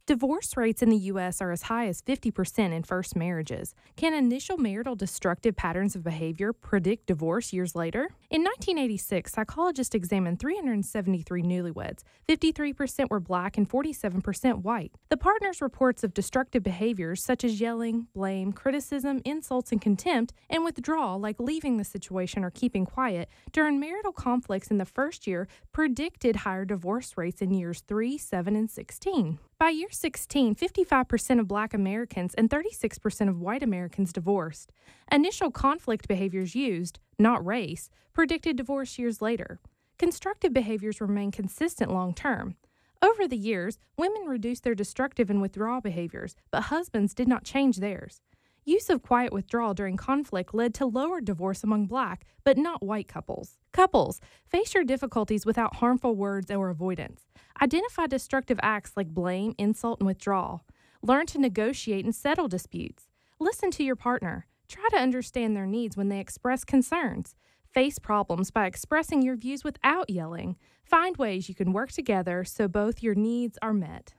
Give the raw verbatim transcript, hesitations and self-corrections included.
Divorce rates in the U S are as high as fifty percent in first marriages. Can initial marital destructive patterns of behavior predict divorce years later? In nineteen eighty-six, psychologists examined three hundred seventy-three newlyweds. fifty-three percent were black and forty-seven percent white. The partners' reports of destructive behaviors such as yelling, blame, criticism, insults, and contempt, and withdrawal like leaving the situation or keeping quiet during marital conflicts in the first year predicted higher divorce rates in years three, seven, and sixteen. By year sixteen, fifty-five percent of black Americans and thirty-six percent of white Americans divorced. Initial conflict behaviors used, not race, predicted divorce years later. Constructive behaviors remain consistent long term. Over the years, women reduced their destructive and withdrawal behaviors, but husbands did not change theirs. Use of quiet withdrawal during conflict led to lower divorce among black, but not white couples. Couples, face your difficulties without harmful words or avoidance. Identify destructive acts like blame, insult, and withdrawal. Learn to negotiate and settle disputes. Listen to your partner. Try to understand their needs when they express concerns. Face problems by expressing your views without yelling. Find ways you can work together so both your needs are met.